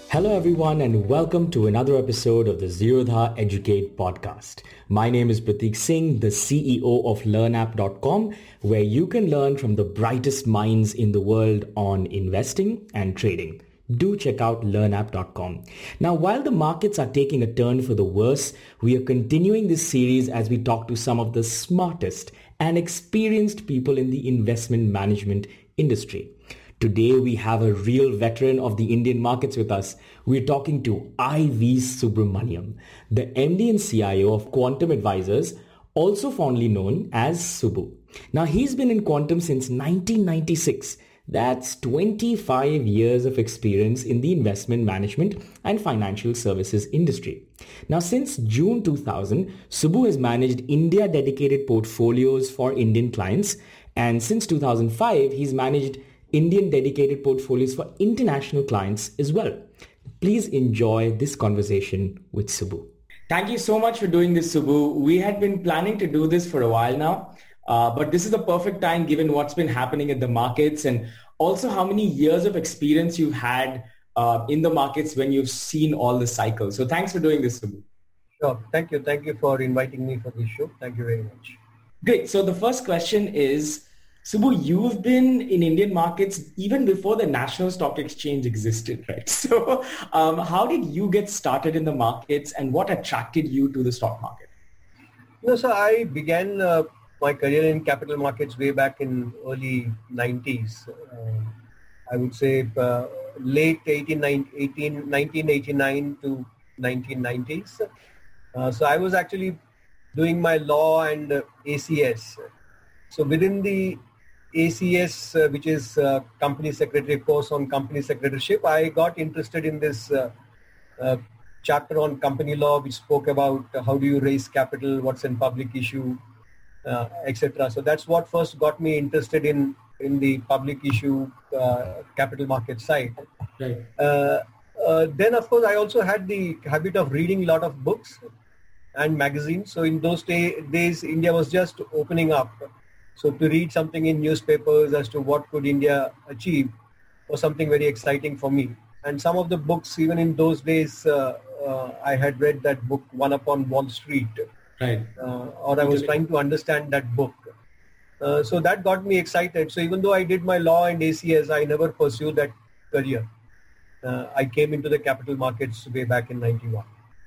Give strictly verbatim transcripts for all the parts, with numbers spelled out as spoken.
Hello everyone and welcome to another episode of the Zerodha Educate podcast. My name is Prateek Singh, the C E O of learn app dot com, where you can learn from the brightest minds in the world on investing and trading. Do check out learn app dot com. Now, while the markets are taking a turn for the worse, we are continuing this series as we talk to some of the smartest and experienced people in the investment management industry. Today, we have a real veteran of the Indian markets with us. We're talking to I V Subramaniam, the M D and C I O of Quantum Advisors, also fondly known as Subbu. Now, he's been in Quantum since nineteen ninety-six. That's twenty-five years of experience in the investment management and financial services industry. Now, since June two thousand, Subbu has managed India dedicated portfolios for Indian clients. And since two thousand five, he's managed Indian dedicated portfolios for international clients as well. Please enjoy this conversation with Subbu. Thank you so much for doing this, Subbu. We had been planning to do this for a while now, uh, but this is the perfect time given what's been happening in the markets and also how many years of experience you've had uh, in the markets when you've seen all the cycles. So thanks for doing this, Subbu. Sure. Thank you. Thank you for inviting me for this show. Thank you very much. Great. So the first question is, Subbu, you've been in Indian markets even before the National Stock Exchange existed, right? So um, how did you get started in the markets and what attracted you to the stock market? No, so I began uh, my career in capital markets way back in early nineties. Uh, I would say uh, late eighteen, nineteen eighty-nine to nineteen nineties. Uh, so I was actually doing my law and uh, A C S. So within the A C S, uh, which is uh, company secretary course on company secretaryship, I got interested in this uh, uh, chapter on company law, which spoke about uh, how do you raise capital, what's in public issue, uh, et cetera. So that's what first got me interested in in the public issue uh, capital market side. Right. Uh, uh, then, of course, I also had the habit of reading a lot of books and magazines. So in those day, days, India was just opening up. So to read something in newspapers as to what could India achieve was something very exciting for me. And some of the books, even in those days, uh, uh, I had read that book, One Upon Wall Street. Right. Uh, or I was trying to understand that book. Uh, so that got me excited. So even though I did my law and A C S, I never pursued that career. Uh, I came into the capital markets way back in ninety-one.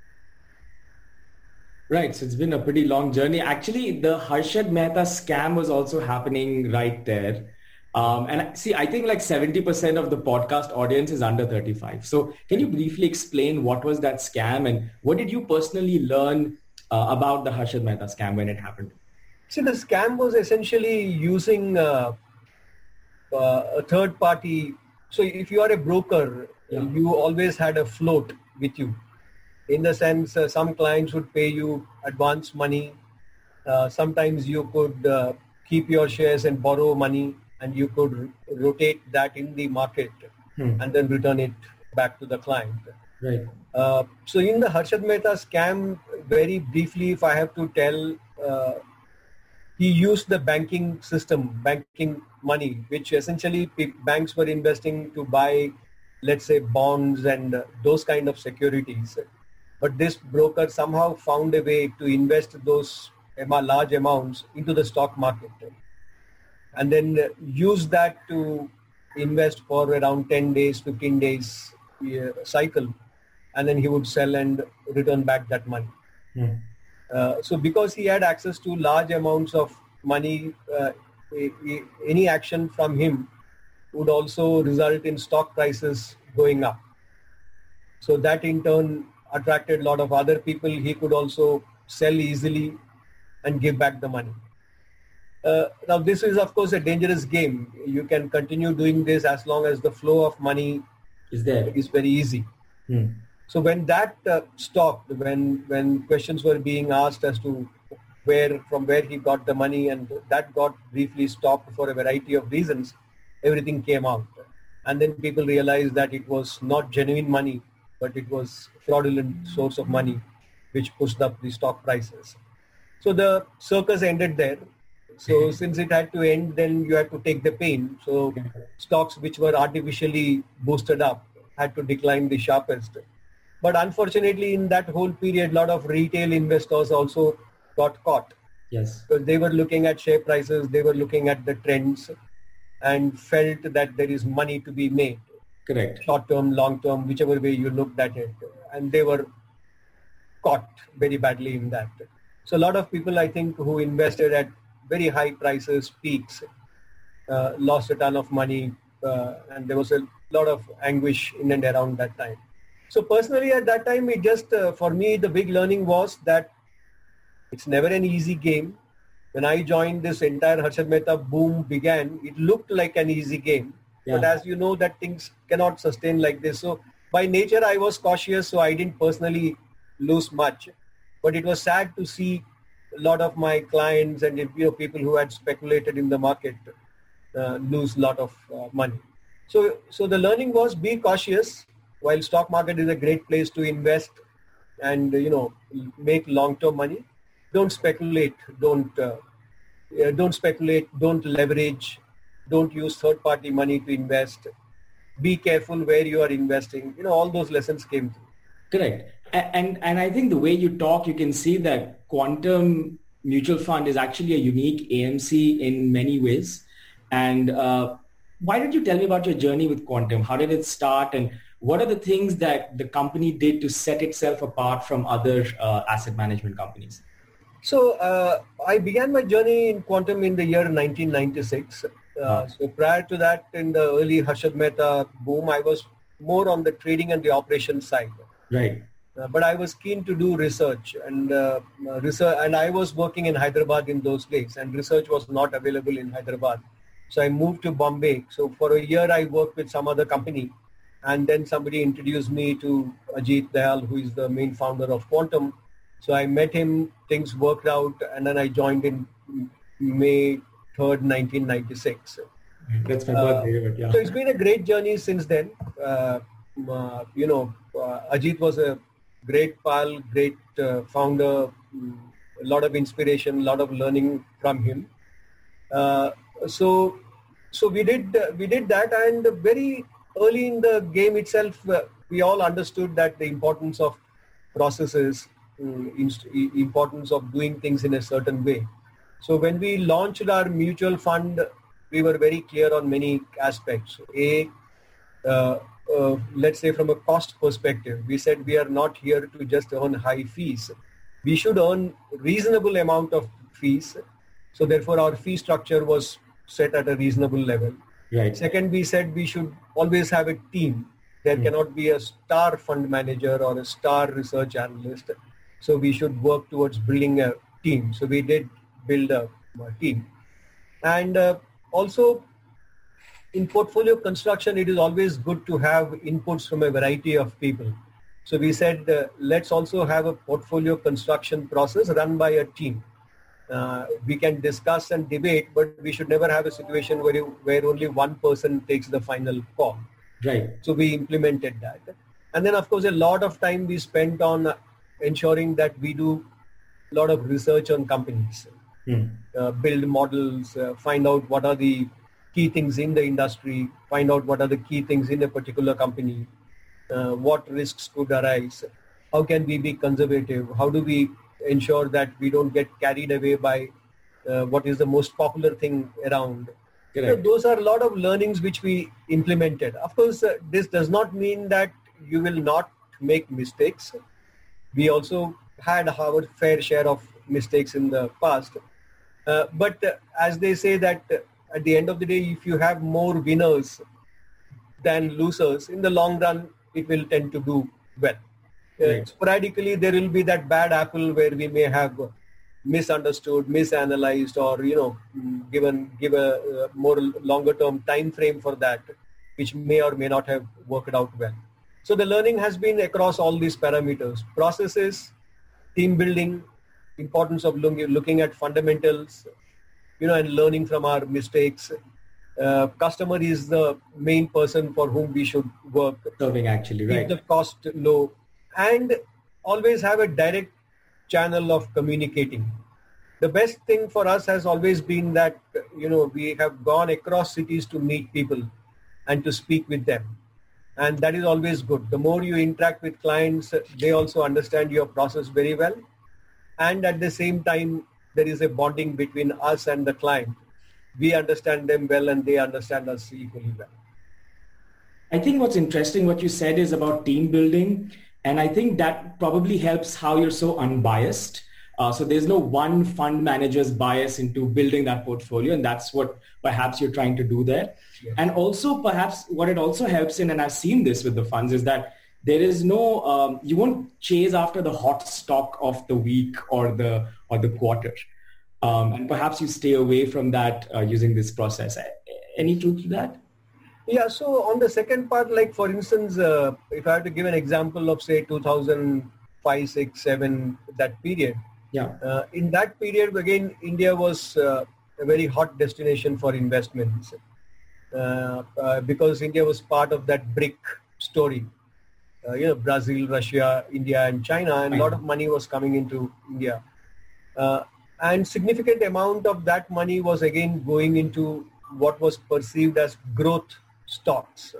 Right. So it's been a pretty long journey. Actually, the Harshad Mehta scam was also happening right there. Um, and see, I think like seventy percent of the podcast audience is under thirty-five. So can you briefly explain what was that scam and what did you personally learn uh, about the Harshad Mehta scam when it happened? See, the scam was essentially using uh, uh, a third party. So if you are a broker, yeah. you always had a float with you. In the sense, uh, some clients would pay you advance money. Uh, sometimes you could uh, keep your shares and borrow money, and you could rotate that in the market hmm. and then return it back to the client. Right. Uh, so in the Harshad Mehta scam, very briefly, if I have to tell, uh, he used the banking system, banking money, which essentially banks were investing to buy, let's say, bonds and uh, those kind of securities. But this broker somehow found a way to invest those large amounts into the stock market and then use that to invest for around ten days, fifteen days cycle. And then he would sell and return back that money. Hmm. Uh, so because he had access to large amounts of money, uh, any action from him would also result in stock prices going up. So that in turn attracted a lot of other people. He could also sell easily and give back the money. Uh, now this is of course a dangerous game. You can continue doing this as long as the flow of money is there. Is very easy. Hmm. So when that uh, stopped, when when questions were being asked as to where from where he got the money, and that got briefly stopped for a variety of reasons, everything came out. And then people realized that it was not genuine money, but it was fraudulent source of money, which pushed up the stock prices. So the circus ended there. So since it had to end, then you had to take the pain. So stocks which were artificially boosted up had to decline the sharpest. But unfortunately, in that whole period, a lot of retail investors also got caught. Yes. Because they were looking at share prices, they were looking at the trends and felt that there is money to be made. Correct. Short term, long term, whichever way you looked at it. And they were caught very badly in that. So a lot of people, I think, who invested at very high prices, peaks, uh, lost a ton of money. Uh, and there was a lot of anguish in and around that time. So personally at that time, it just, uh, for me, the big learning was that it's never an easy game. When I joined, this entire Harshad Mehta boom began, it looked like an easy game. Yeah. But as you know, that things cannot sustain like this. So by nature, I was cautious, so I didn't personally lose much. But it was sad to see a lot of my clients and you know people who had speculated in the market uh, lose a lot of uh, money. So, so the learning was be cautious. While stock market is a great place to invest and, you know, make long-term money, don't speculate, don't, uh, don't speculate, don't leverage, don't use third-party money to invest. Be careful where you are investing. You know, all those lessons came through. Correct. And, and I think the way you talk, you can see that Quantum Mutual Fund is actually a unique A M C in many ways. And uh, why did you tell me about your journey with Quantum? How did it start? And what are the things that the company did to set itself apart from other uh, asset management companies? So uh, I began my journey in Quantum in the year nineteen ninety-six. Uh, oh. So prior to that, in the early Harshad Mehta boom, I was more on the trading and the operations side. Right. Uh, but I was keen to do research and uh, research, and I was working in Hyderabad in those days, and research was not available in Hyderabad. So I moved to Bombay. So for a year, I worked with some other company. And then somebody introduced me to Ajit Dayal, who is the main founder of Quantum. So I met him, things worked out, and then I joined in May third, nineteen ninety-six. That's my uh, birthday. Yeah. So it's been a great journey since then. Uh, uh, you know, uh, Ajit was a great pal, great uh, founder, a lot of inspiration, a lot of learning from him. Uh, so, so we did uh, we did that, and very early in the game itself, uh, we all understood that the importance of processes, um, inst- importance of doing things in a certain way. So when we launched our mutual fund, we were very clear on many aspects. A, uh, uh, let's say from a cost perspective, we said we are not here to just earn high fees. We should earn reasonable amount of fees. So therefore our fee structure was set at a reasonable level. Right. Second, we said we should always have a team. There mm. cannot be a star fund manager or a star research analyst. So we should work towards building a team. So we did build a, a team. And uh, also in portfolio construction, it is always good to have inputs from a variety of people. So we said, uh, let's also have a portfolio construction process run by a team. Uh, we can discuss and debate, but we should never have a situation where you, where only one person takes the final call. Right. So we implemented that. And then, of course, a lot of time we spent on ensuring that we do a lot of research on companies, mm. uh, build models, uh, find out what are the key things in the industry, find out what are the key things in a particular company, uh, what risks could arise, how can we be conservative, how do we ensure that we don't get carried away by uh, what is the most popular thing around. So those are a lot of learnings which we implemented. Of course, uh, this does not mean that you will not make mistakes. We also had our fair share of mistakes in the past. Uh, but uh, as they say that uh, at the end of the day, if you have more winners than losers, in the long run, it will tend to do well. Uh, sporadically, there will be that bad apple where we may have misunderstood, misanalyzed, or you know, given give a, a more longer term time frame for that, which may or may not have worked out well. So the learning has been across all these parameters: processes, team building, importance of looking, looking at fundamentals, you know, and learning from our mistakes. Uh, customer is the main person for whom we should work. Serving actually, right? Keep the cost low. And always have a direct channel of communicating. The best thing for us has always been that, you know, we have gone across cities to meet people and to speak with them. And that is always good. The more you interact with clients, they also understand your process very well. And at the same time, there is a bonding between us and the client. We understand them well and they understand us equally well. I think what's interesting, what you said is about team building. And I think that probably helps how you're so unbiased. Uh, so there's no one fund manager's bias into building that portfolio. And that's what perhaps you're trying to do there. Yes. And also perhaps what it also helps in, and I've seen this with the funds, is that there is no, um, you won't chase after the hot stock of the week or the or the quarter. Um, and perhaps you stay away from that uh, using this process. Any truth to that? Yeah, so on the second part, like for instance, uh, if I have to give an example of say two thousand five, six, seven, that period. Yeah. Uh, in that period, again, India was uh, a very hot destination for investments uh, uh, because India was part of that BRIC story. Uh, you know, Brazil, Russia, India, and China, and a lot of money was coming into India. Uh, and significant amount of that money was again going into what was perceived as growth stocks.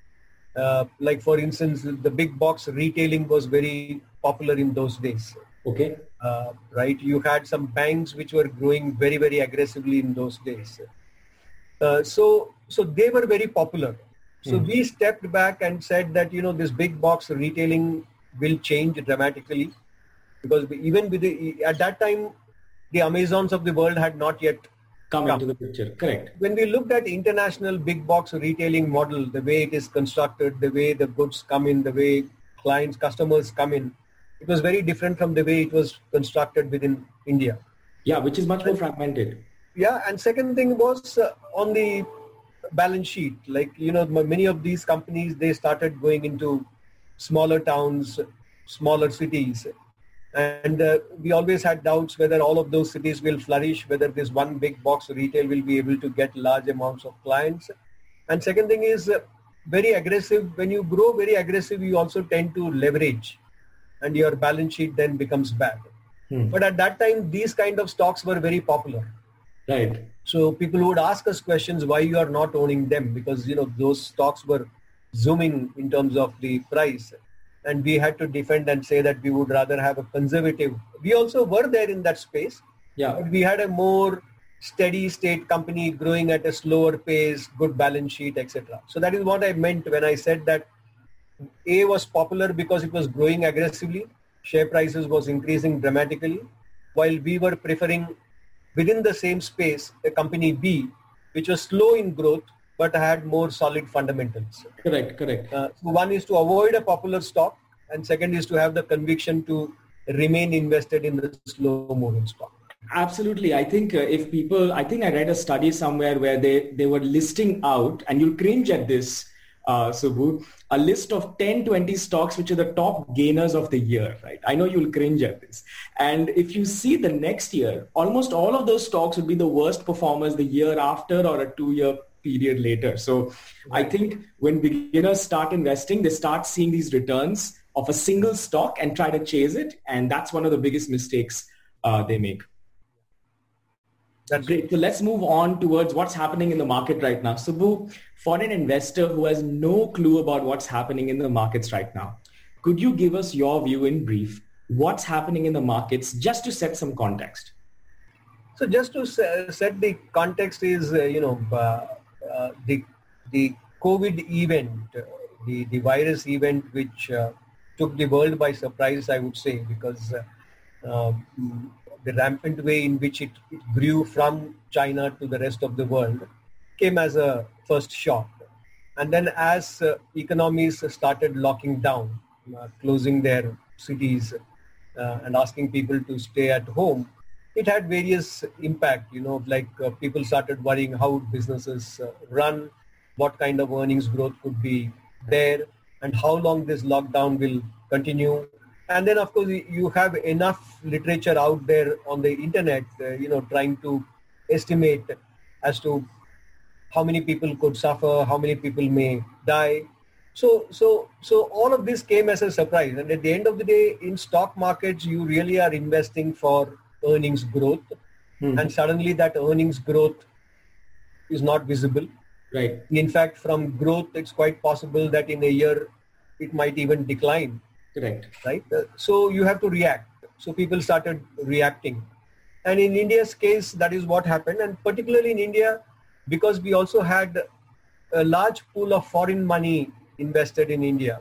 Uh, like for instance, the big box retailing was very popular in those days. Okay. Uh, right. You had some banks which were growing very, very aggressively in those days. Uh, so, so they were very popular. So mm. we stepped back and said that, you know, this big box retailing will change dramatically because we, even with the, at that time, the Amazons of the world had not yet come, come into the picture. Correct. When we looked at international big box retailing model, the way it is constructed, the way the goods come in, the way clients, customers come in, it was very different from the way it was constructed within India. Yeah, which is much more fragmented. Yeah, and second thing was uh, on the balance sheet. Like, you know, many of these companies, they started going into smaller towns, smaller cities. And uh, we always had doubts whether all of those cities will flourish, whether this one big box retail will be able to get large amounts of clients. And second thing is uh, very aggressive. When you grow very aggressive, you also tend to leverage and your balance sheet then becomes bad. Hmm. But at that time, these kind of stocks were very popular. Right. So people would ask us questions why you are not owning them because, you know, those stocks were zooming in terms of the price. And we had to defend and say that we would rather have a conservative. We also were there in that space. Yeah. But we had a more steady state company growing at a slower pace, good balance sheet, et cetera. So that is what I meant when I said that A was popular because it was growing aggressively. Share prices was increasing dramatically, while we were preferring within the same space a company B, which was slow in growth, but had more solid fundamentals. Correct, correct. Uh, so one is to avoid a popular stock, and second is to have the conviction to remain invested in the slow moving stock. Absolutely. I think uh, if people, I think I read a study somewhere where they, they were listing out, and you'll cringe at this, uh, Subbu, a list of ten, twenty stocks which are the top gainers of the year, right? I know you'll cringe at this. And if you see the next year, almost all of those stocks would be the worst performers the year after or a two-year period later. So right. I think when beginners start investing, they start seeing these returns of a single stock and try to chase it. And that's one of the biggest mistakes uh, they make. That's great. So let's move on towards what's happening in the market right now. Subbu, for an investor who has no clue about what's happening in the markets right now, could you give us your view in brief? What's happening in the markets just to set some context? So just to set the context is, uh, you know, uh, uh, the the COVID event, uh, the, the virus event which uh, took the world by surprise, I would say, because uh, uh, the rampant way in which it, it grew from China to the rest of the world came as a first shock. And then as uh, economies started locking down, uh, closing their cities uh, and asking people to stay at home, it had various impact, you know, like uh, people started worrying how businesses uh, run, what kind of earnings growth could be there, and how long this lockdown will continue. And then, of course, you have enough literature out there on the internet, uh, you know, trying to estimate as to how many people could suffer, how many people may die. So, so, so all of this came as a surprise. And at the end of the day, in stock markets, you really are investing for earnings growth. Hmm. And suddenly that earnings growth is not visible. Right. In fact, from growth, it's quite possible that in a year, it might even decline. Correct. Right. Uh, so you have to react. So people started reacting. And in India's case, that is what happened. And particularly in India, because we also had a large pool of foreign money invested in India.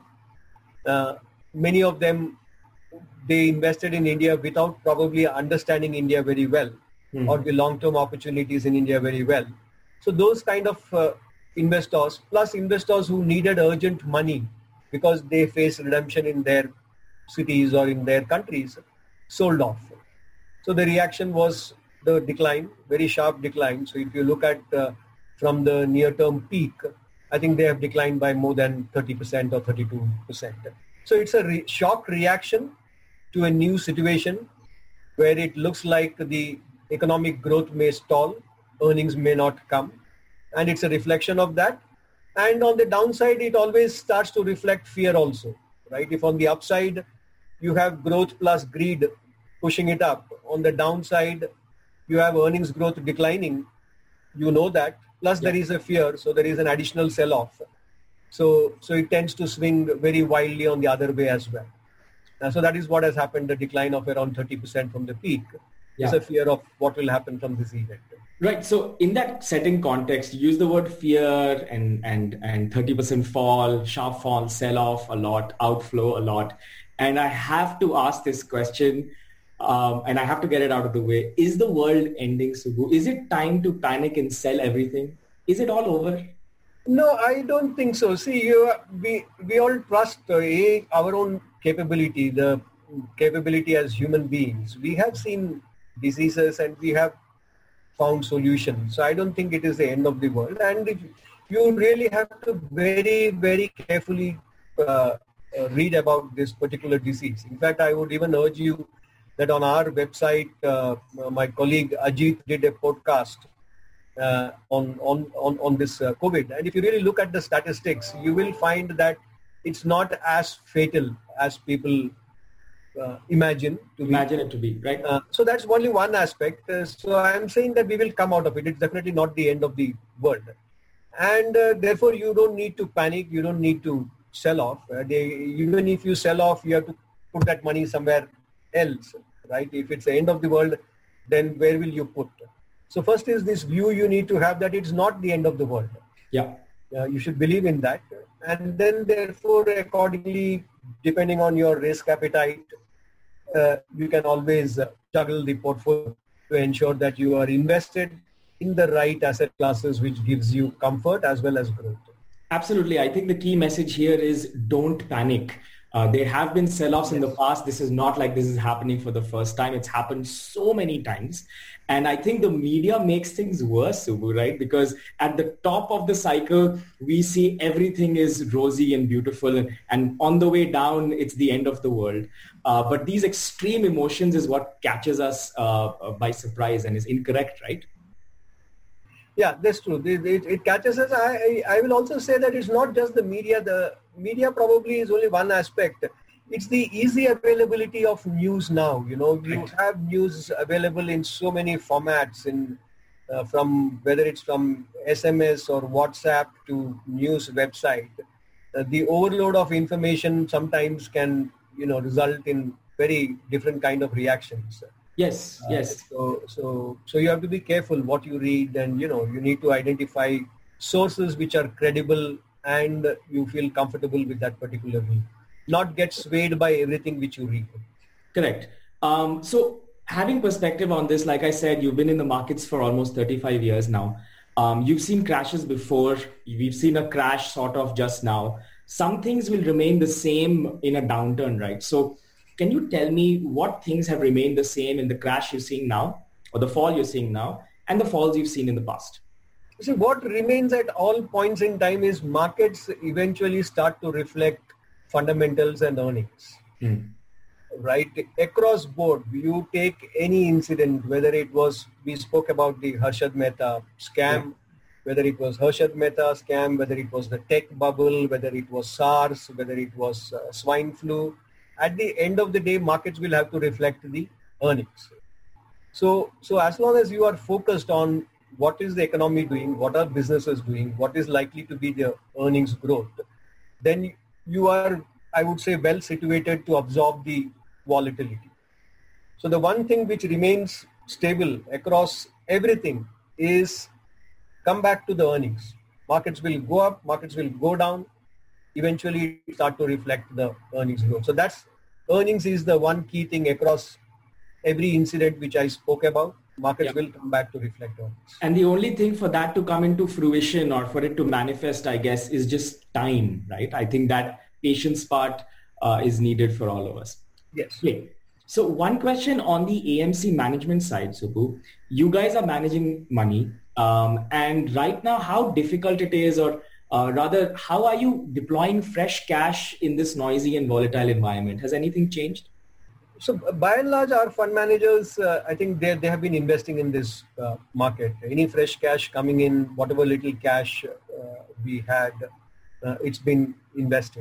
Uh, many of them, they invested in India without probably understanding India very well, mm-hmm. or the long-term opportunities in India very well. So those kind of uh, investors, plus investors who needed urgent money because they faced redemption in their cities or in their countries, sold off. So the reaction was the decline, very sharp decline. So if you look at uh, from the near-term peak, I think they have declined by more than thirty percent or thirty-two percent. So it's a re- shock reaction to a new situation where it looks like the economic growth may stall, earnings may not come, and it's a reflection of that. And on the downside, it always starts to reflect fear also, right? If on the upside, you have growth plus greed pushing it up. On the downside, you have earnings growth declining. You know that. Plus yeah. there is a fear, so there is an additional sell-off. So, so it tends to swing very wildly on the other way as well. Uh, so that is what has happened, the decline of around thirty percent from the peak. Yeah. It's a fear of what will happen from this event. Right. So in that setting context, you use the word fear and, and, and thirty percent fall, sharp fall, sell-off a lot, outflow a lot. And I have to ask this question, um, and I have to get it out of the way. Is the world ending, Subbu? Is it time to panic and sell everything? Is it all over? No, I don't think so. See, you, we, we all trust uh, a, our own capability, the capability as human beings. We have seen diseases and we have found solutions. So I don't think it is the end of the world. And if you really have to very, very carefully uh, uh, read about this particular disease. In fact, I would even urge you that on our website, uh, my colleague Ajit did a podcast uh, on, on, on, on this uh, COVID. And if you really look at the statistics, you will find that it's not as fatal as people uh, imagine to imagine be. it to be, right? Uh, so that's only one aspect. Uh, so I'm saying that we will come out of it. It's definitely not the end of the world. And uh, therefore, you don't need to panic. You don't need to sell off. Uh, they, even if you sell off, you have to put that money somewhere else, right? If it's the end of the world, then where will you put? So first is this view you need to have that it's not the end of the world. Yeah. Uh, you should believe in that. And then therefore, accordingly, depending on your risk appetite, uh, you can always uh, juggle the portfolio to ensure that you are invested in the right asset classes, which gives you comfort as well as growth. Absolutely. I think the key message here is don't panic. Uh, there have been sell-offs yes. in the past. This is not like this is happening for the first time. It's happened so many times. And I think the media makes things worse, Subbu, right? Because at the top of the cycle, we see everything is rosy and beautiful. And on the way down, it's the end of the world. Uh, but these extreme emotions is what catches us uh, by surprise and is incorrect, right? Yeah, that's true. It, it, it catches us. I, I will also say that it's not just the media. The media probably is only one aspect. It's the easy availability of news now. You know, you right. have news available in so many formats, in uh, from whether it's from S M S or WhatsApp to news website. Uh, the overload of information sometimes can, you know, result in very different kind of reactions. Yes, yes. Uh, so, so, so you have to be careful what you read, and you know you need to identify sources which are credible, and you feel comfortable with that particular view. Not get swayed by everything which you read. Correct. Um, so, having perspective on this, like I said, you've been in the markets for almost thirty-five years now. Um, you've seen crashes before. We've seen a crash sort of just now. Some things will remain the same in a downturn, right? So. Can you tell me what things have remained the same in the crash you're seeing now, or the fall you're seeing now, and the falls you've seen in the past? See, what remains at all points in time is markets eventually start to reflect fundamentals and earnings. Mm. Right? Across board, you take any incident, whether it was, we spoke about the Harshad Mehta scam, yeah. whether it was Harshad Mehta scam, whether it was the tech bubble, whether it was SARS, whether it was uh, swine flu. At the end of the day, markets will have to reflect the earnings. So, so as long as you are focused on what is the economy doing, what are businesses doing, what is likely to be the earnings growth, then you are, I would say, well situated to absorb the volatility. So the one thing which remains stable across everything is come back to the earnings. Markets will go up, markets will go down, eventually start to reflect the earnings growth. So that's, earnings is the one key thing across every incident which I spoke about. Markets yeah. will come back to reflect earnings. And the only thing for that to come into fruition or for it to manifest, I guess, is just time, right? I think that patience part uh, is needed for all of us. Yes. Okay. So one question on the A M C management side, Subbu, you guys are managing money. Um, and right now, how difficult it is, or uh, rather, how are you deploying fresh cash in this noisy and volatile environment? Has anything changed? So by and large, our fund managers, uh, I think they they have been investing in this uh, market. Any fresh cash coming in, whatever little cash uh, we had, uh, it's been invested.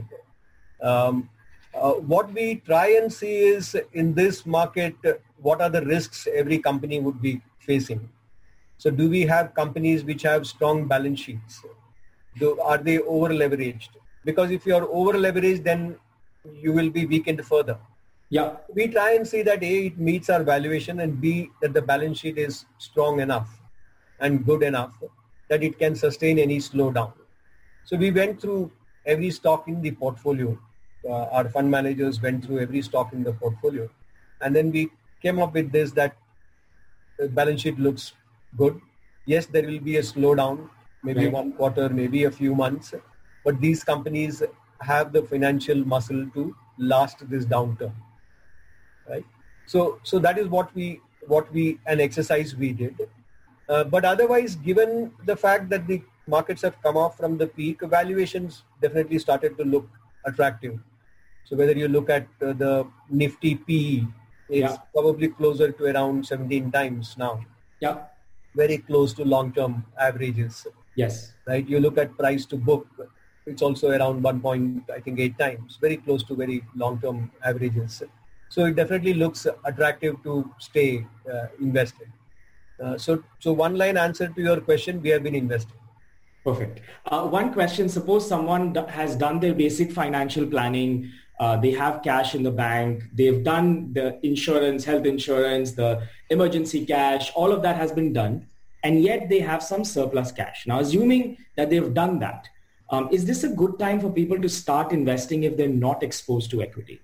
Um, uh, what we try and see is in this market, uh, what are the risks every company would be facing. So do we have companies which have strong balance sheets? Do, are they over leveraged? Because if you are over leveraged, then you will be weakened further. Yeah. We try and see that A, it meets our valuation, and B, that the balance sheet is strong enough and good enough that it can sustain any slowdown. So we went through every stock in the portfolio. Uh, our fund managers went through every stock in the portfolio. And then we came up with this, that the balance sheet looks good. Yes, there will be a slowdown, maybe right. one quarter, maybe a few months, but these companies have the financial muscle to last this downturn, right? So, so that is what we, what we, an exercise we did. Uh, but otherwise, given the fact that the markets have come off from the peak, valuations definitely started to look attractive. So whether you look at uh, the Nifty P E, it's yeah. probably closer to around seventeen times now. Yeah. Very close to long-term averages. Yes. Right. You look at price to book, it's also around one point, I think, eight times, very close to very long-term averages. So it definitely looks attractive to stay uh, invested. Uh, so, so one line answer to your question, we have been investing. Perfect. Uh, one question, suppose someone d- has done their basic financial planning, uh, they have cash in the bank, they've done the insurance, health insurance, the emergency cash, all of that has been done, and yet they have some surplus cash. Now, assuming that they've done that, um, is this a good time for people to start investing if they're not exposed to equity?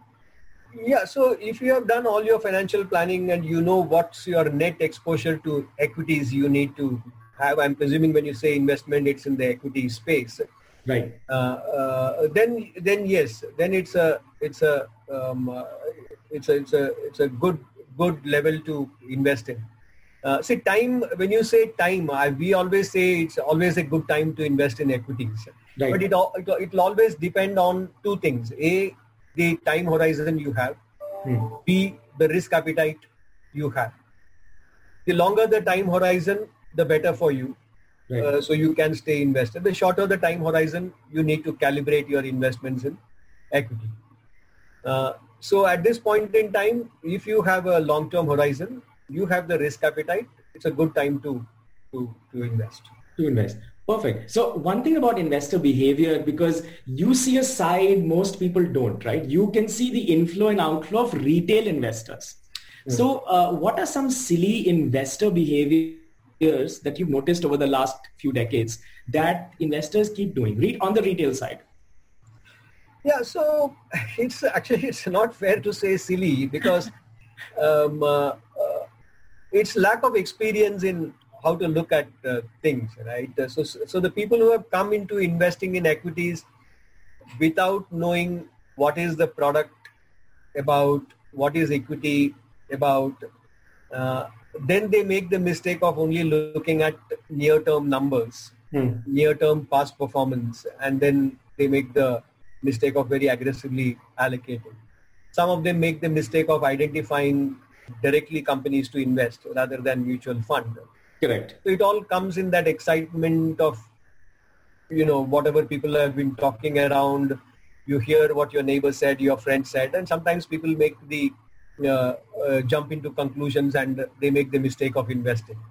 Yeah, so if you have done all your financial planning and you know what's your net exposure to equities you need to have, I'm presuming when you say investment, it's in the equity space. Right. Uh, uh, then, then yes, then it's a, it's a, um, uh, it's a, it's a, it's a good, good level to invest in. Uh, see, time. When you say time, I, we always say it's always a good time to invest in equities. Right. But it it it'll always depend on two things: A, the time horizon you have; hmm. B, the risk appetite you have. The longer the time horizon, the better for you. Right. Uh, so you can stay invested. The shorter the time horizon, you need to calibrate your investments in equity. Uh, so at this point in time, if you have a long-term horizon, you have the risk appetite, it's a good time to, to, to invest. To invest. Perfect. So one thing about investor behavior, because you see a side most people don't, right? You can see the inflow and outflow of retail investors. Mm. So uh, what are some silly investor behaviors that you've noticed over the last few decades that investors keep doing Re- on the retail side? Yeah, so it's actually, it's not fair to say silly because um, uh, uh, it's lack of experience in how to look at uh, things, right? Uh, so, so the people who have come into investing in equities without knowing what is the product about, what is equity about, uh, then they make the mistake of only looking at near-term numbers, hmm. near-term past performance, and then they make the mistake of very aggressively allocating. Some of them make the mistake of identifying directly companies to invest rather than mutual fund. Correct. So it all comes in that excitement of, you know, whatever people have been talking around. You hear what your neighbor said, your friend said, and sometimes people make the Uh, uh, jump into conclusions and they make the mistake of investing.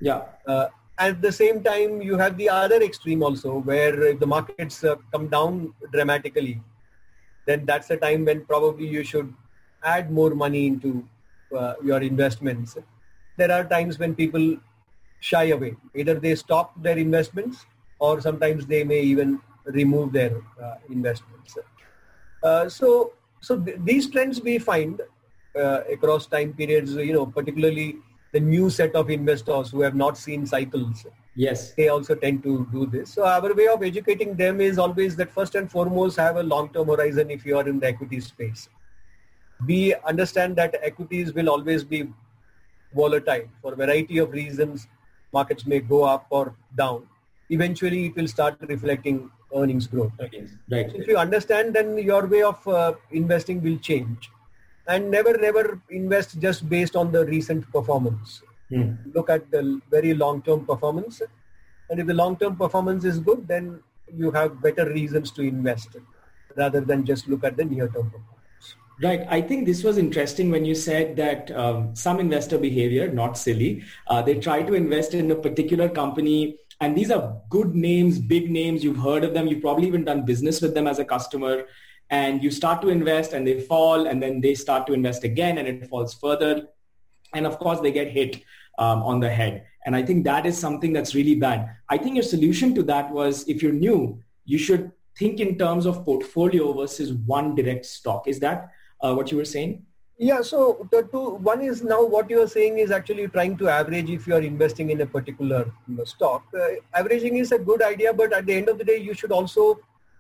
Yeah. Uh, at the same time, you have the other extreme also, where if the markets uh, come down dramatically, then that's the time when probably you should add more money into uh, your investments. There are times when people shy away. Either they stop their investments, or sometimes they may even remove their uh, investments. Uh, so, so th- these trends we find uh, across time periods. You know, particularly the new set of investors who have not seen cycles. Yes. They also tend to do this. So our way of educating them is always that first and foremost have a long-term horizon if you are in the equity space. We understand that equities will always be volatile for a variety of reasons. Markets may go up or down. Eventually it will start reflecting earnings growth. Okay. Right. So if you understand, then your way of uh, investing will change. And never, never invest just based on the recent performance. Hmm. Look at the very long-term performance. And if the long-term performance is good, then you have better reasons to invest rather than just look at the near-term performance. Right. I think this was interesting when you said that um, some investor behavior, not silly, uh, they try to invest in a particular company. And these are good names, big names. You've heard of them. You've probably even done business with them as a customer. And you start to invest and they fall, and then they start to invest again and it falls further. And of course, they get hit um, on the head. And I think that is something that's really bad. I think your solution to that was, if you're new, you should think in terms of portfolio versus one direct stock. Is that uh, what you were saying? Yeah, so the two, one is now what you are saying is actually trying to average if you are investing in a particular you know, stock. Uh, averaging is a good idea, but at the end of the day, you should also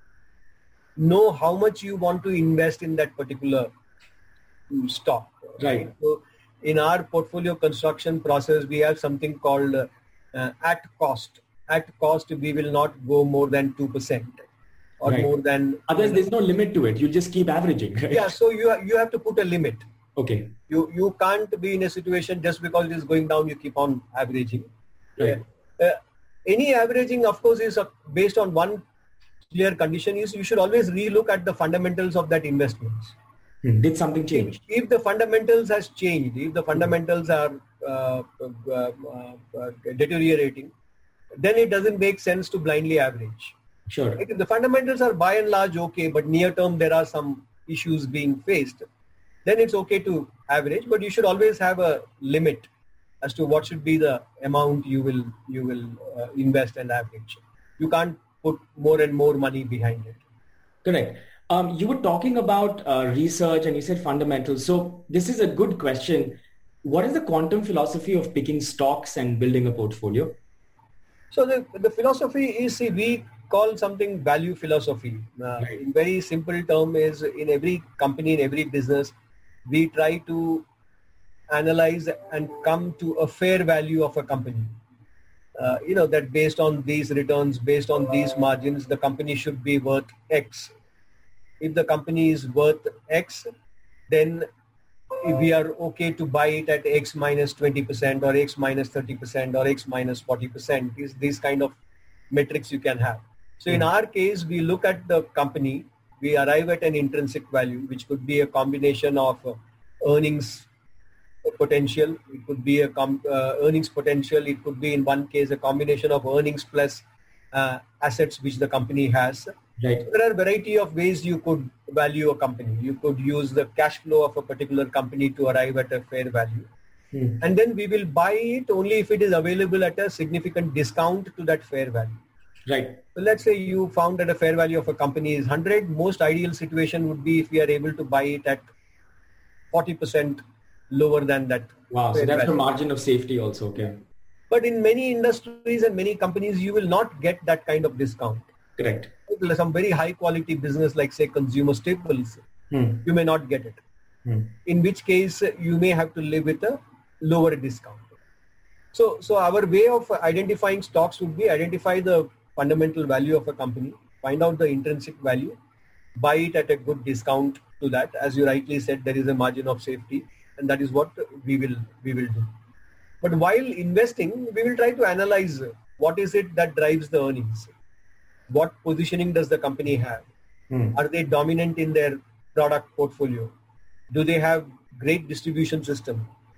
know how much you want to invest in that particular stock. Right. So in our portfolio construction process, we have something called uh, uh, at cost. At cost, we will not go more than two percent or right. more than... Others, there's no limit to it. You just keep averaging, right? Yeah, so you, you have to put a limit. Okay. You, you can't be in a situation just because it is going down, you keep on averaging. Right. Uh, any averaging, of course, is uh, based on one clear condition is you should always relook at the fundamentals of that investment. Hmm. Did something change? If, if the fundamentals has changed, if the fundamentals are uh, uh, uh, uh, deteriorating, then it doesn't make sense to blindly average. Sure. If the fundamentals are by and large okay, but near term there are some issues being faced, then it's okay to average, but you should always have a limit as to what should be the amount you will you will uh, invest and average. You can't put more and more money behind it. Correct. Um, you were talking about uh, research and you said fundamentals. So this is a good question. What is the quantum philosophy of picking stocks and building a portfolio? So the, the philosophy is, see, we call something value philosophy. Uh, right. In very simple term is in every company, in every business, we try to analyze and come to a fair value of a company. Uh, you know, that based on these returns, based on these margins, the company should be worth X. If the company is worth X, then we are okay to buy it at X minus twenty percent or X minus thirty percent or X minus forty percent. These, these kind of metrics you can have. So in our case, we look at the company, we arrive at an intrinsic value, which could be a combination of uh, earnings potential. It could be a com- uh, earnings potential. It could be in one case a combination of earnings plus uh, assets which the company has. Right. So there are a variety of ways you could value a company. You could use the cash flow of a particular company to arrive at a fair value. Hmm. And then we will buy it only if it is available at a significant discount to that fair value. Right. So let's say you found that a fair value of a company is one hundred. Most ideal situation would be if we are able to buy it at forty percent lower than that. Wow. So that's value. The margin of safety also. Okay. But in many industries and many companies, you will not get that kind of discount. Correct. Some very high quality business like say consumer staples, hmm. you may not get it. Hmm. In which case you may have to live with a lower discount. So, so our way of identifying stocks would be identify the fundamental value of a company, find out the intrinsic value, buy it at a good discount to that. As you rightly said, there is a margin of safety, and that is what we will we will do. But while investing, we will try to analyze what is it that drives the earnings. What positioning does the company have? Hmm. Are they dominant in their product portfolio? Do they have great distribution system?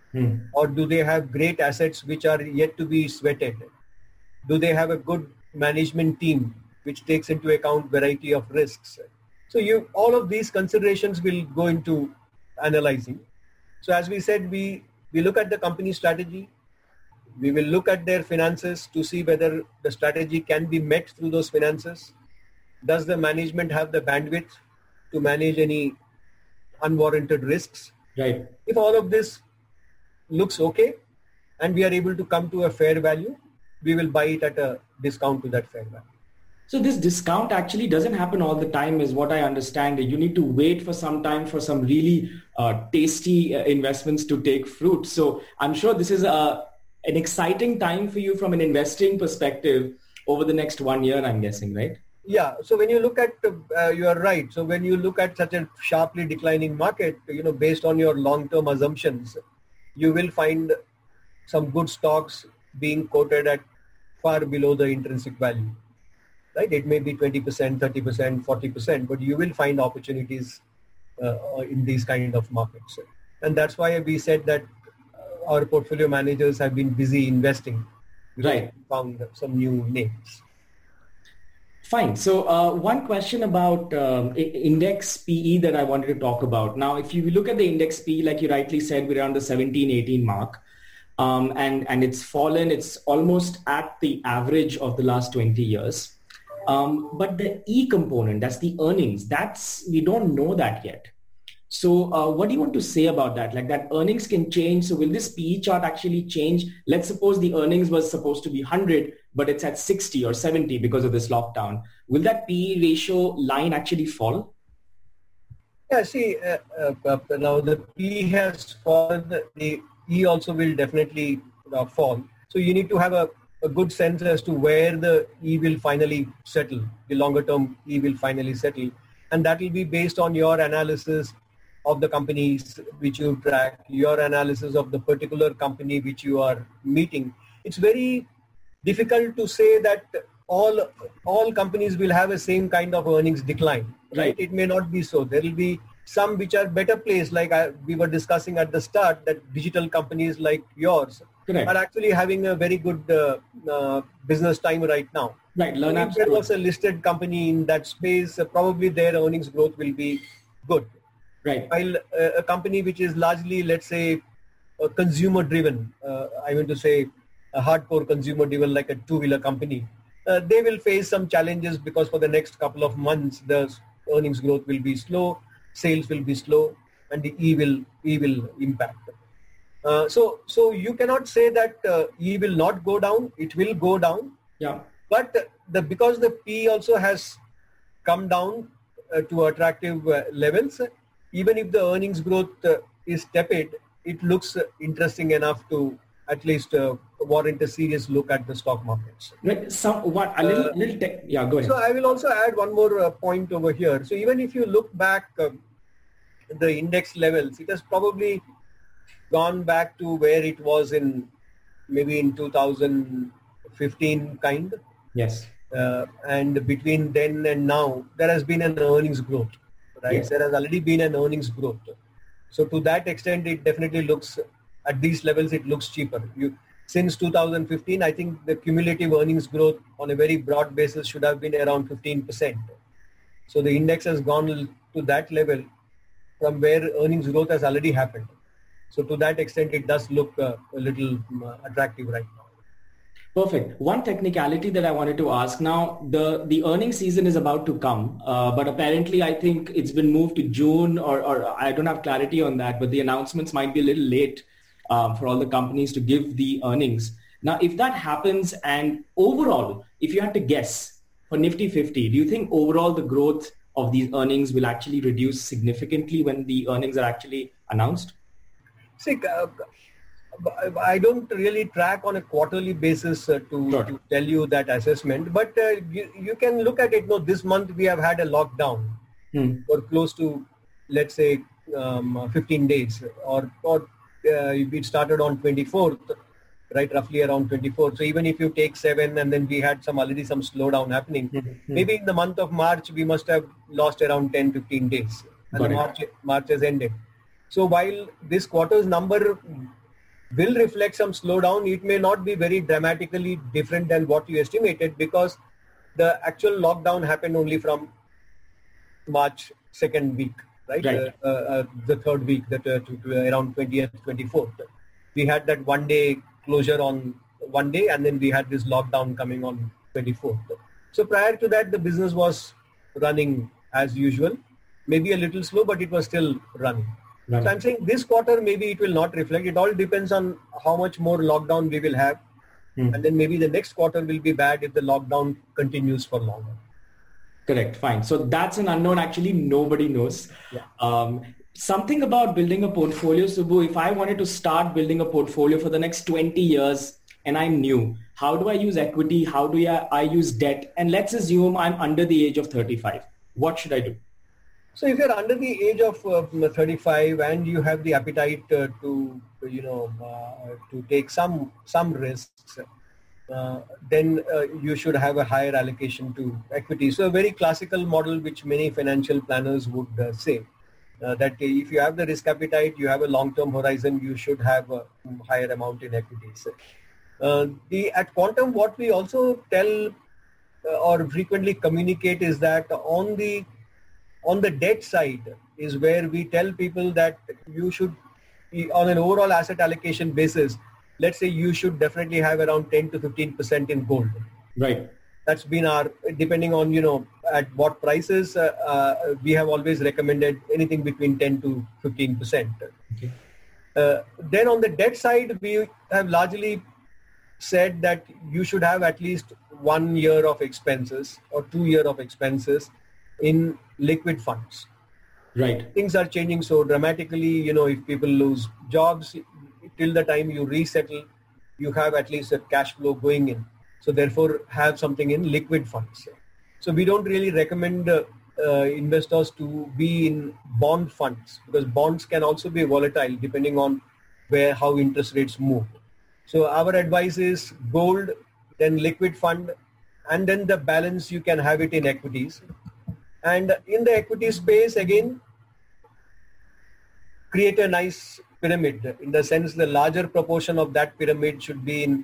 Hmm. Or do they have great assets which are yet to be sweated? Do they have a good management team which takes into account variety of risks? So you, all of these considerations will go into analyzing. So as we said, we, we look at the company strategy. We will look at their finances to see whether the strategy can be met through those finances. Does the management have the bandwidth to manage any unwarranted risks? Right. If all of this looks okay and we are able to come to a fair value, we will buy it at a discount to that fair value. So this discount actually doesn't happen all the time is what I understand. You need to wait for some time for some really uh, tasty uh, investments to take fruit. So I'm sure this is a, an exciting time for you from an investing perspective over the next one year, I'm guessing, right? Yeah. So when you look at, uh, you are right. So when you look at such a sharply declining market, you know, based on your long-term assumptions, you will find some good stocks being quoted at far below the intrinsic value. Right? It may be twenty percent, thirty percent, forty percent, but you will find opportunities uh, in these kind of markets. And that's why we said that our portfolio managers have been busy investing. Right. Found some new names. Fine. So uh, one question about um, index P E that I wanted to talk about. Now, if you look at the index P E, like you rightly said, we're around the seventeen, eighteen mark. Um, and, and it's fallen. It's almost at the average of the last twenty years. Um, but the E component, that's the earnings, that's, we don't know that yet. So uh, what do you want to say about that? Like that earnings can change. So will this P E chart actually change? Let's suppose the earnings was supposed to be one hundred, but it's at sixty or seventy because of this lockdown. Will that P E ratio line actually fall? Yeah, see, uh, uh, now the P E has fallen, the E also will definitely uh, fall. So you need to have a a good sense as to where the E will finally settle, the longer term E will finally settle. And that will be based on your analysis of the companies which you track, your analysis of the particular company which you are meeting. It's very difficult to say that all, all companies will have a same kind of earnings decline, right? right? It may not be so. There will be some which are better placed, like I, we were discussing at the start, that digital companies like yours Correct. are actually having a very good uh, uh, business time right now. Right. If there was a listed company in that space, uh, probably their earnings growth will be good. Right. While uh, a company which is largely, let's say, uh, consumer driven, uh, I want to say a hardcore consumer driven like a two-wheeler company, uh, they will face some challenges because for the next couple of months, the earnings growth will be slow, sales will be slow, and the E will, E will impact. Uh, so, so you cannot say that uh, E will not go down. It will go down. Yeah. But the because the P also has come down uh, to attractive uh, levels, even if the earnings growth uh, is tepid, it looks uh, interesting enough to at least uh, warrant a serious look at the stock markets. Right. Some what a little, uh, little tech. Yeah, go ahead. So I will also add one more uh, point over here. So even if you look back, uh, the index levels, it has probably gone back to where it was in maybe in two thousand fifteen kind. Yes. Uh, and between then and now, there has been an earnings growth, right? Yes. There has already been an earnings growth. So to that extent, it definitely looks, at these levels, it looks cheaper. You, since two thousand fifteen, I think the cumulative earnings growth on a very broad basis should have been around fifteen percent. So the index has gone to that level from where earnings growth has already happened. So to that extent, it does look uh, a little uh, attractive right now. Perfect. One technicality that I wanted to ask now, the, the earnings season is about to come, uh, but apparently I think it's been moved to June or, or I don't have clarity on that, but the announcements might be a little late uh, for all the companies to give the earnings. Now, if that happens and overall, if you had to guess for Nifty fifty, do you think overall the growth of these earnings will actually reduce significantly when the earnings are actually announced? See, uh, I don't really track on a quarterly basis uh, to, sure. to tell you that assessment, but uh, you, you can look at it. No, this month we have had a lockdown hmm. for close to, let's say, um, fifteen days, or, or uh, it started on twenty-fourth, right, roughly around twenty-fourth. So even if you take seven and then we had some already some slowdown happening, hmm. maybe in the month of March, we must have lost around ten, fifteen days, and the March, March has ended. So while this quarter's number will reflect some slowdown. It may not be very dramatically different than what you estimated because the actual lockdown happened only from March second week, right? Right. Uh, uh, the third week, that uh, to, to around twentieth, twenty-fourth. We had that one day closure on one day, and then we had this lockdown coming on twenty-fourth. So prior to that, the business was running as usual, maybe a little slow, but it was still running. Right. So I'm saying this quarter, maybe it will not reflect. It all depends on how much more lockdown we will have. Hmm. And then maybe the next quarter will be bad if the lockdown continues for longer. Correct. Fine. So that's an unknown. Actually, nobody knows. Yeah. Um, something about building a portfolio, Subbu. If I wanted to start building a portfolio for the next twenty years and I'm new, how do I use equity? How do I, I use debt? And let's assume I'm under the age of thirty-five. What should I do? So if you're under the age of uh, thirty-five and you have the appetite uh, to, you know, uh, to take some some risks, uh, then uh, you should have a higher allocation to equity. So a very classical model which many financial planners would uh, say uh, that if you have the risk appetite, you have a long-term horizon, you should have a higher amount in equities. Uh, the at Quantum, what we also tell uh, or frequently communicate is that on the on the debt side is where we tell people that you should, on an overall asset allocation basis, let's say you should definitely have around ten to fifteen percent in gold. Right. That's been our, depending on, you know, at what prices, uh, uh, we have always recommended anything between ten to fifteen percent. Okay. Uh, then on the debt side, we have largely said that you should have at least one year of expenses or two year of expenses in liquid funds. Right. Things are changing so dramatically. You know, if people lose jobs, till the time you resettle, you have at least a cash flow going in. So therefore, have something in liquid funds. So we don't really recommend uh, uh, investors to be in bond funds because bonds can also be volatile depending on where how interest rates move. So our advice is gold, then liquid fund, and then the balance you can have it in equities. And in the equity space, again, create a nice pyramid in the sense the larger proportion of that pyramid should be in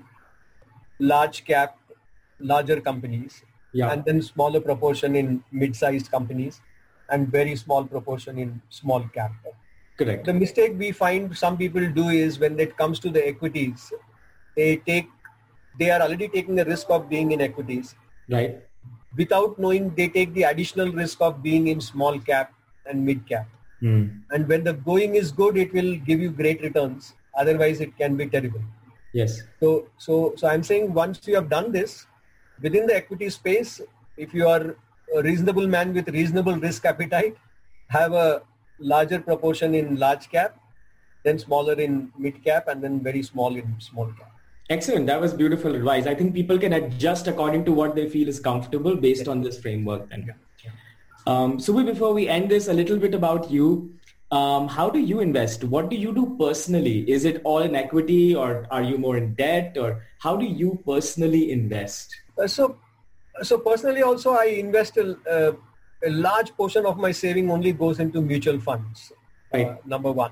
large cap, larger companies, yeah. and then smaller proportion in mid-sized companies and very small proportion in small cap. Correct. The mistake we find some people do is when it comes to the equities, they take, they are already taking the risk of being in equities. Right. Without knowing, they take the additional risk of being in small cap and mid cap. Mm. And when the going is good, it will give you great returns. Otherwise, it can be terrible. Yes. So, so, so I'm saying once you have done this within the equity space, if you are a reasonable man with reasonable risk appetite, have a larger proportion in large cap, then smaller in mid cap, and then very small in small cap. Excellent. That was beautiful advice. I think people can adjust according to what they feel is comfortable based on this framework. Then. Um, so before we end this, a little bit about you. Um, how do you invest? What do you do personally? Is it all in equity or are you more in debt, or how do you personally invest? Uh, so, so personally also I invest a, uh, a large portion of my saving only goes into mutual funds. Right. Uh, number one.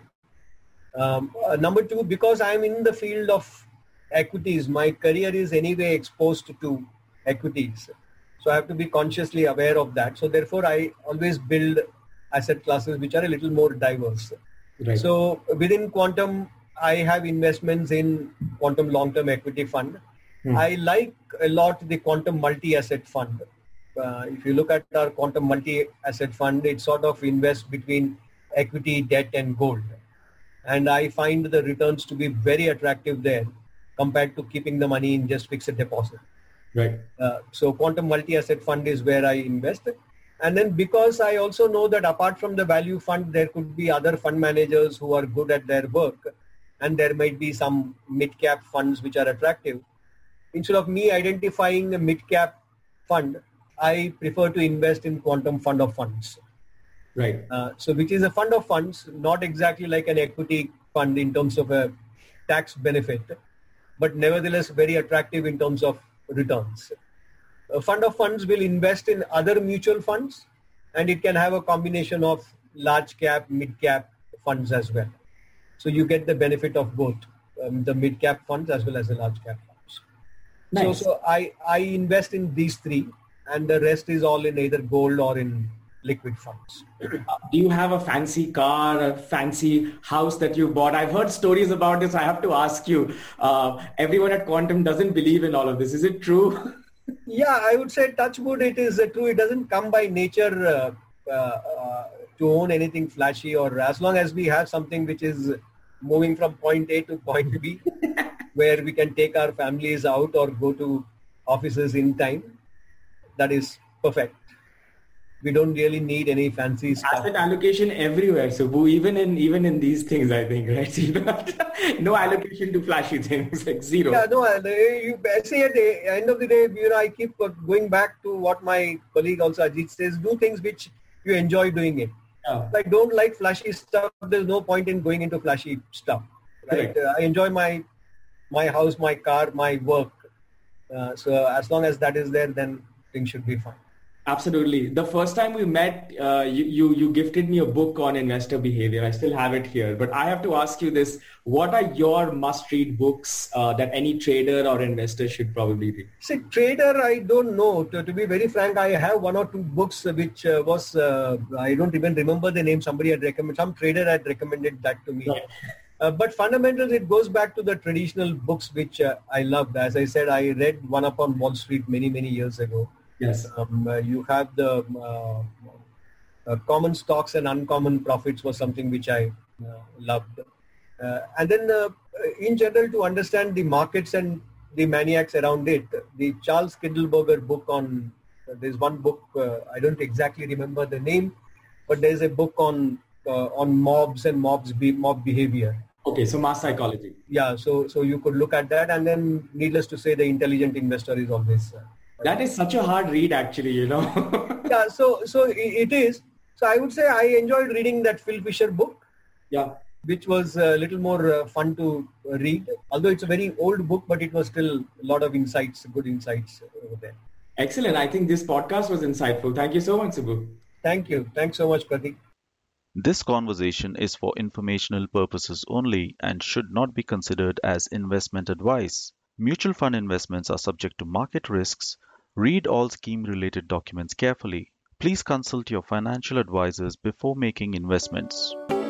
Um, uh, number two, because I'm in the field of equities, my career is anyway exposed to equities. So I have to be consciously aware of that. So therefore I always build asset classes which are a little more diverse. Right. So within Quantum, I have investments in Quantum Long-Term Equity Fund. Hmm. I like a lot the Quantum Multi-Asset Fund. Uh, if you look at our Quantum Multi-Asset Fund, it sort of invests between equity, debt and gold. And I find the returns to be very attractive there compared to keeping the money in just fixed deposit. Right. Uh, so Quantum Multi-Asset Fund is where I invest. And then because I also know that apart from the value fund, there could be other fund managers who are good at their work. And there might be some mid-cap funds which are attractive. Instead of me identifying a mid-cap fund, I prefer to invest in Quantum Fund of Funds. Right. Uh, so which is a fund of funds, not exactly like an equity fund in terms of a tax benefit, but nevertheless very attractive in terms of returns. A fund of funds will invest in other mutual funds, and it can have a combination of large cap, mid cap funds as well. So you get the benefit of both um, the mid cap funds as well as the large cap funds. Nice. So, so I, I invest in these three, and the rest is all in either gold or in liquid funds. Do you have a fancy car, a fancy house that you bought? I've heard stories about this. I have to ask you, uh, everyone at Quantum doesn't believe in all of this. Is it true? Yeah, I would say touch wood, it is uh, true. It doesn't come by nature uh, uh, uh, to own anything flashy, or as long as we have something which is moving from point A to point B, where we can take our families out or go to offices in time, that is perfect. We don't really need any fancy stuff. Asset allocation everywhere, Subbu, even in even in these things, I think, right? So you don't have to, no allocation to flashy things, like zero. Yeah, no, you say at the end of the day, you know, I keep going back to what my colleague also, Ajit, says, do things which you enjoy doing it. Oh. Like, don't like flashy stuff. There's no point in going into flashy stuff, right? Uh, I enjoy my my house, my car, my work. Uh, so as long as that is there, then things should be fine. Absolutely. The first time we met, uh, you, you you gifted me a book on investor behavior. I still have it here. But I have to ask you this. What are your must-read books uh, that any trader or investor should probably read? See, trader, I don't know. To, to be very frank, I have one or two books which uh, was, uh, I don't even remember the name. Somebody had recommended, some trader had recommended that to me. Right. Uh, but fundamentally, it goes back to the traditional books which uh, I loved. As I said, I read One Up on Wall Street many, many years ago. Yes. Um, uh, you have the uh, uh, common stocks and uncommon profits was something which I uh, loved. Uh, and then uh, in general, to understand the markets and the maniacs around it, the Charles Kindleberger book on, uh, there's one book, uh, I don't exactly remember the name, but there's a book on uh, on mobs and mobs be, mob behavior. Okay, so mass psychology. Yeah, so so you could look at that, and then needless to say, The Intelligent Investor is always... Uh, That is such a hard read, actually, you know. Yeah, so so it is. So I would say I enjoyed reading that Phil Fisher book. Yeah. Which was a little more uh, fun to read. Although it's a very old book, but it was still a lot of insights, good insights over there. Excellent. I think this podcast was insightful. Thank you so much, Subbu. Thank you. Thanks so much, Pratik. This conversation is for informational purposes only and should not be considered as investment advice. Mutual fund investments are subject to market risks. Read all scheme-related documents carefully. Please consult your financial advisors before making investments.